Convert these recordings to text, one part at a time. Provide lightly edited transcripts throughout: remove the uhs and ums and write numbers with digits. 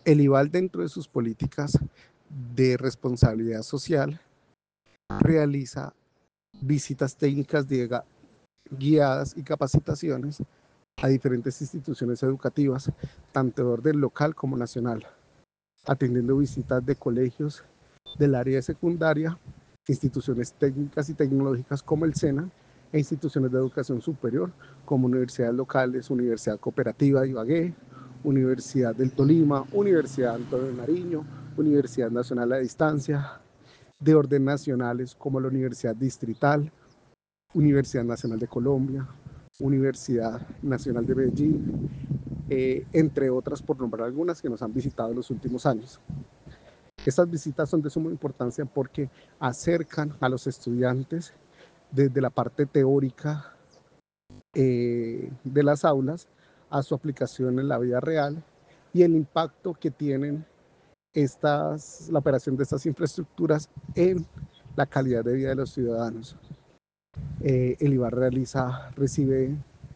El IVAL, dentro de sus políticas de responsabilidad social, realiza visitas técnicas guiadas y capacitaciones a diferentes instituciones educativas, tanto de orden local como nacional, atendiendo visitas de colegios del área de secundaria, instituciones técnicas y tecnológicas como el SENA, e instituciones de educación superior como universidades locales, Universidad Cooperativa de Ibagué, Universidad del Tolima, Universidad Antonio Nariño, Universidad Nacional a Distancia, de orden nacionales como la Universidad Distrital, Universidad Nacional de Colombia, Universidad Nacional de Medellín, entre otras, por nombrar algunas que nos han visitado en los últimos años. Estas visitas son de suma importancia porque acercan a los estudiantes desde la parte teórica de las aulas a su aplicación en la vida real y el impacto que tienen la operación de estas infraestructuras en la calidad de vida de los ciudadanos. El IVAL recibe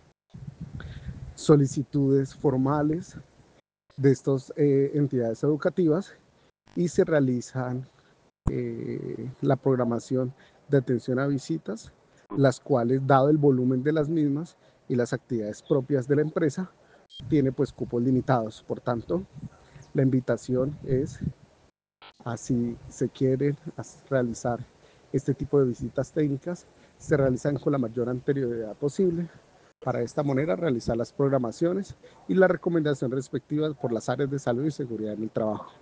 solicitudes formales de estas entidades educativas y se realizan la programación de atención a visitas, las cuales, dado el volumen de las mismas y las actividades propias de la empresa, tiene pues cupos limitados. Por tanto, la invitación es, así se quieren realizar este tipo de visitas técnicas, se realizan con la mayor anterioridad posible, para de esta manera realizar las programaciones y las recomendaciones respectivas por las áreas de salud y seguridad en el trabajo.